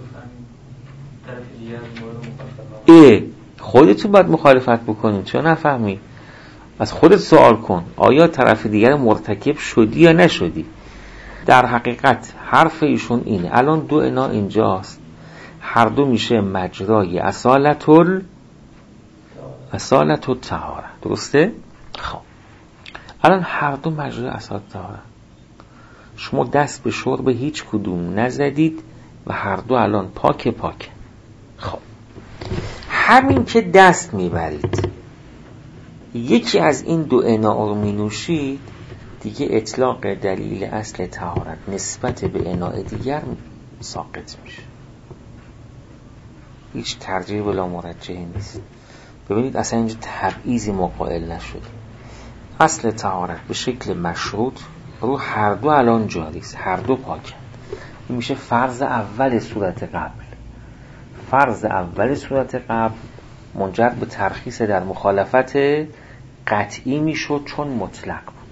Speaker 1: ای خودتون باید مخالفت بکنید، چرا نفهمی؟ از خودت سوال کن، آیا طرف دیگر مرتکب شدی یا نشدی؟ در حقیقت حرف ایشون اینه، الان دو انا اینجاست، هر دو میشه مجرای اصالت ال اصالت و طهاره. درسته؟ خب الان هر دو مجرای اصالت و طهاره، شما دست به شرب هیچ کدوم نزدید و هر دو الان پاک پاک. خب همین که دست میبرید یکی از این دو انا رو می نوشید، دیگه اطلاق دلیل اصل طهارت نسبت به اناء دیگر ساقط میشه، هیچ ترجیح بلا مرجح نیست. ببینید اصلا اینجا تبعیضی ما قائل نشد، اصل طهارت به شکل مشروط رو هر دو الان جاری است، هر دو پاکن. این میشه فرض اول صورت قبل. فرض اول صورت قبل منجر به ترخیص در مخالفت قطعی میشد چون مطلق بود،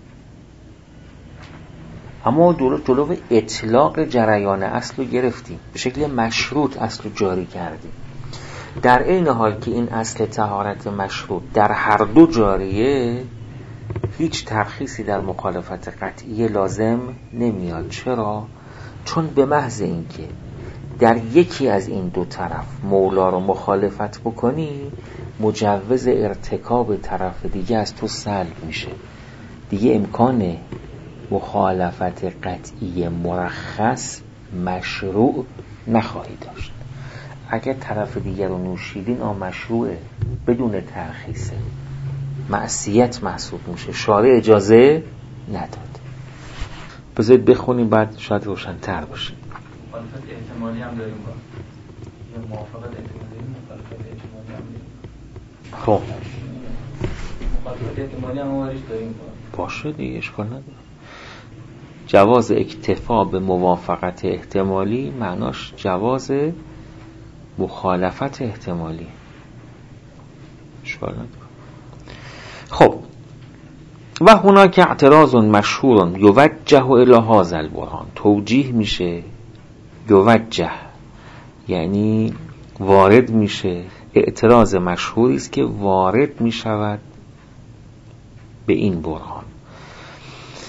Speaker 1: اما جلو اطلاق جریان اصل رو گرفتیم، به شکل مشروط اصل رو جاری کردیم. در این حال که این اصل طهارت مشروط در هر دو جاریه، هیچ ترخیصی در مخالفت قطعی لازم نمیاد. چرا؟ چون به محض اینکه در یکی از این دو طرف مولا رو مخالفت بکنی، مجوز ارتکاب طرف دیگه از تو سلب میشه، دیگه امکان مخالفت قطعی مرخص مشروع نخواهی داشت. اگر طرف دیگر رو نوشیدین آن مشروعه، بدون ترخیصه، معصیت محسوب میشه، شارع اجازه نداد. بذارید بخونیم بعد شاید روشن‌تر باشه.
Speaker 2: مخالفت احتمالی هم داریم با یا موافقت احتمالی، مخالفت احتمالی هم داریم.
Speaker 1: خب
Speaker 2: مخالفت احتمالی هم واریش داریم
Speaker 1: باشه دیگه، اشکال نداره. جواز اکتفا به موافقت احتمالی معناش جواز مخالفت احتمالی، اشکال نداره. خب و هناک اعتراض مشهور یوجه الی هذا البرهان، توجیه میشه، یوجه یعنی وارد میشه، اعتراض مشهوری است که وارد میشود به این برهان.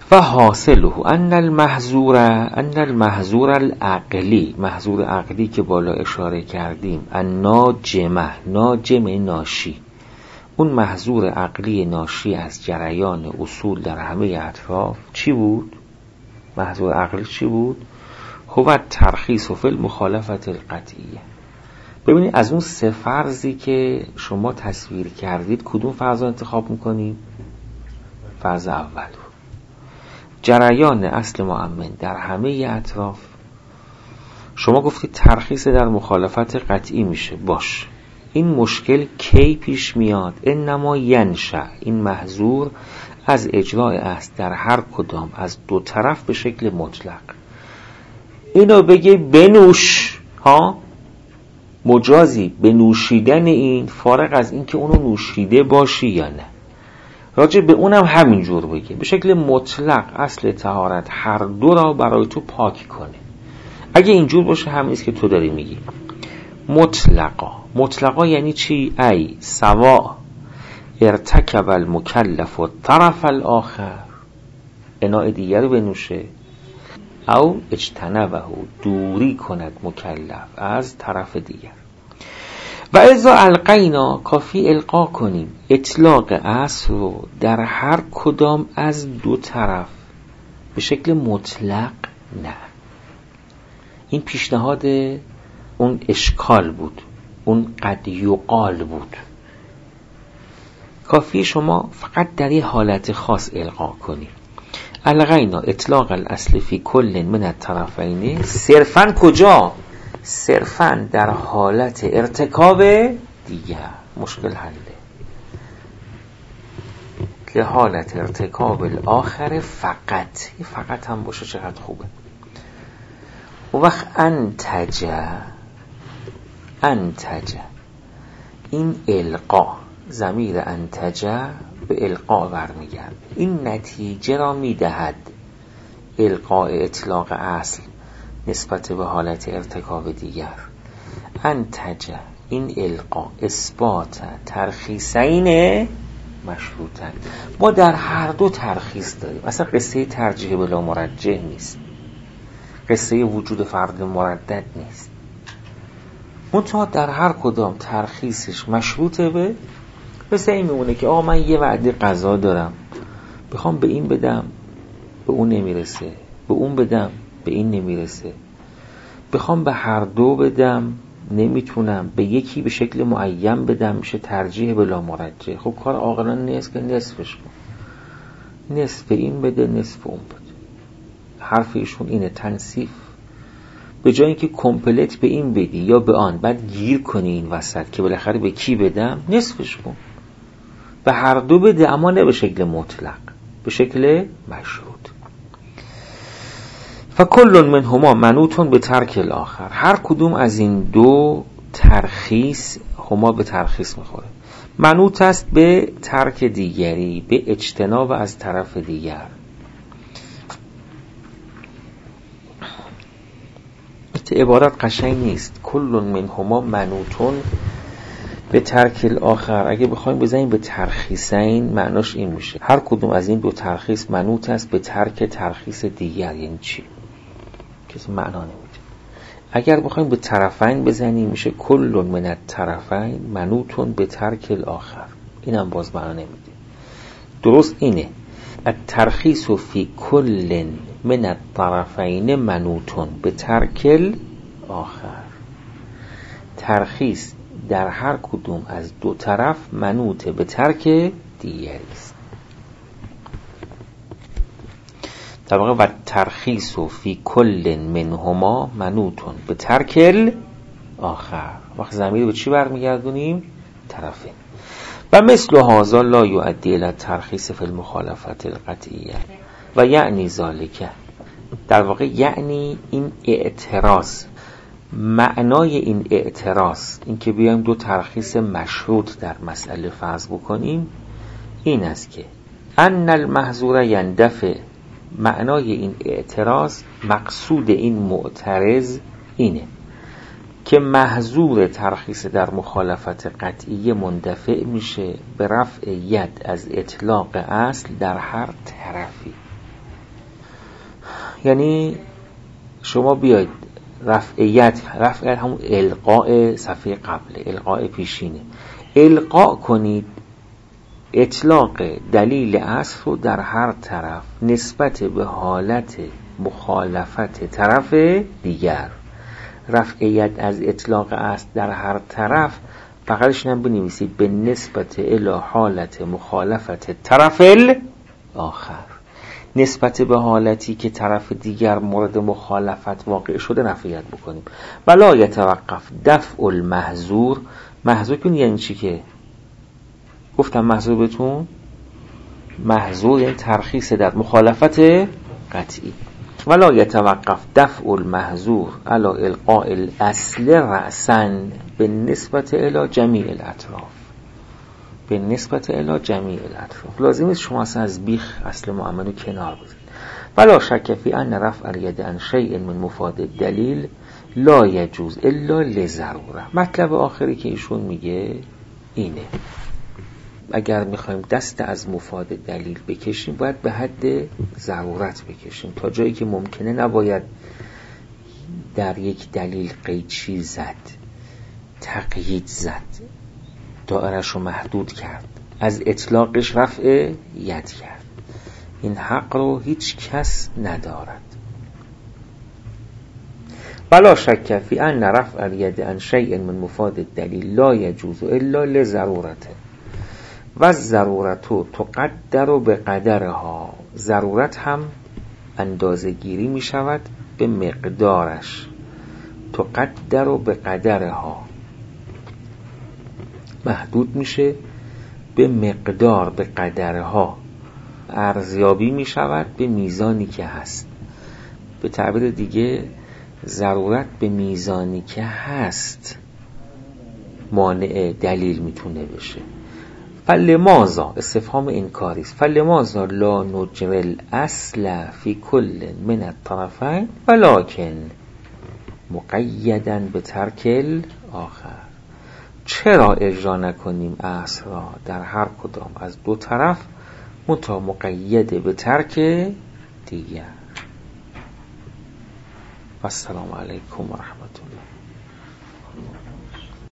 Speaker 1: و حاصله ان المحظور ان المحظور العقلی، محظور عقلی که بالا اشاره کردیم، الناجمه، ناجم ناشی، اون محظور عقلی ناشی از جریان اصول در همه اطراف چی بود؟ محظور عقلی چی بود؟ هو ترخیص و فی المخالفت القطعیه. ببینید از اون سه فرضی که شما تصویر کردید کدوم فرض رو انتخاب میکنید؟ فرض اول، جریان اصل مؤمن در همه اطراف. شما گفتید ترخیص در مخالفت قطعی میشه، باش. این مشکل کی پیش میاد؟ انما ینشأ، این محظور از اجراء اصل در هر کدام از دو طرف به شکل مطلق. اینو بگه بنوش ها، مجازی به نوشیدن این، فارغ از این که اونو نوشیده باشی یا نه. راجع به اونم همینجور بگه، به شکل مطلق اصل طهارت هر دو را برای تو پاک کنه. اگه اینجور باشه همینیست که تو داری میگی. مطلقا، مطلقا یعنی چی؟ ای سوا ارتکب المکلف و طرف الاخر، اناء دیگر رو بنوشه، او اجتنبه، دوری کند مکلف از طرف دیگر. و اذا القینا، کافی القا کنیم اطلاق اصل رو در هر کدام از دو طرف به شکل مطلق نه. این پیشنهاد اون اشکال بود، اون قد یقال بود. کافی شما فقط در یه حالت خاص القا کنیم. القینا اطلاق الاصل فی کل من الطرفین، صرفاً کجا؟ صرفاً در حالت ارتکاب دیگر. مشکل حله. که حالت ارتکاب الاخر فقط، فقط هم باشه چقدر خوبه. و وقت انتجه، انتجه این القا، ضمیر انتجه به القا برمیگرد. این نتیجه را میدهد، القاء اطلاق اصل نسبت به حالت ارتکاب دیگر. انتجه این القا اثبات ترخیصین مشروطن. ما در هر دو ترخیص داریم. اصلا قصه ترجیح بلا مرجح نیست، قصه وجود فرد مردد نیست. منتها در هر کدام ترخیصش مشروطه به مثل این میمونه که آقا من یه وعده قضا دارم، بخوام به این بدم به اون نمیرسه، به اون بدم به این نمیرسه، بخوام به هر دو بدم نمیتونم، به یکی به شکل معین بدم، میشه ترجیح بلا مرجح. خب کار عاقلانه نیست که نصفش کن، نصف این بده نصف اون بده. حرف ایشون اینه، تنصیف. به جای اینکه کمپلت به این بدی یا به آن، بعد گیر کنی این وسط که بالاخره به کی بدم، نصفش کن، به هر دو بده، اما نه به شکل مطلق، به شکل مشروط. فکل منهما منوطن به ترک الاخر، هر کدوم از این دو ترخیص هما به ترخیص میخوره، منوط است به ترک دیگری، به اجتناب از طرف دیگر. عبارت قشنگ نیست. کل منهما منوطن به ترک الاخر، اگه بخوایم بزنیم به ترخیصین معناش این میشه هر کدوم از این دو ترخیص منوط است به ترک ترخیص دیگر. یعنی چی؟ کسی معنا نمیده. اگر بخوایم به طرفین بزنیم میشه کل من الطرفین منوطن به ترک الاخر. اینم باز معنا نمیده. درست اینه، الترخیص فی کل من الطرفین منوطن به ترک الاخر. ترخیص در هر کدوم از دو طرف منوط به ترک دیگری است. در واقع و ترخیص فی کل منهما منوطن به ترک الاخر. وقت ضمیر به چی برمیگردونیم؟ طرفین. و مثل هذا لا یؤدی الی الترخیص فی المخالفت القطعیه و یعنی ذالک، در واقع یعنی این اعتراض، معنای این اعتراض، این که بیایم دو ترخیص مشروط در مسئله فرض بکنیم، این است که ان المحظور یندفع، معنای این اعتراض، مقصود این معترض اینه که محظور ترخیص در مخالفت قطعی مندفع میشه به رفع ید از اطلاق اصل در هر طرفی. یعنی شما بیاید رفعیت، رفعیت همون القاء صفحه قبله، القاء پیشینه، القاء کنید اطلاق دلیل اصل رو در هر طرف نسبت به حالت مخالفت طرف دیگر. رفعیت از اطلاق اصل در هر طرف فقطش نم بنویسید به نسبت الی حالت مخالفت طرف آخر، نسبت به حالتی که طرف دیگر مورد مخالفت واقع شده رفعیت بکنیم. ولا یتوقف دفع المحظور. محظور کنید یعنی چی؟ که گفتم محظور بهتون، محظور یعنی ترخیص در مخالفت قطعی. ولا یتوقف دفع المحظور علی القاء الاصل رأسا به نسبت الی جمیع الاطراف، به نسبت الی جمیع الاطراف. لازم است شما اصلا از بیخ اصل معامله کنار بذارید. ولا شک فی ان رفع الید عن شیء من مفاد الدلیل لا یجوز الا لضروره. مطلب آخری که ایشون میگه اینه، اگر میخوایم دست از مفاد دلیل بکشیم باید به حد ضرورت بکشیم، تا جایی که ممکنه نباید در یک دلیل قیچی زد، تقیید زد، دائرش رو محدود کرد، از اطلاقش رفع ید کرد. این حق رو هیچ کس ندارد. ولا شک فی ان رفع الید عن شیء من مفاد الدلیل لا یجوز الا لضرورته و الضرورت تقدر به قدرها. ضرورت هم اندازه گیری می شود به مقدارش. تقدر به قدرها، محدود میشه به مقدار، به قدرها. ارزیابی می شود به میزانی که هست. به تعبیر دیگه ضرورت به میزانی که هست مانع دلیل میتونه بشه. فلماذا، استفهام انکاری است، فلماذا لا نجري الاصل فی کل من الطرفین ولکن مقیدا به ترک الاخر. چرا اجرا نکنیم اصل را در هر کدام از دو طرف متا مقید به ترک دیگر. و السلام علیکم و رحمت الله.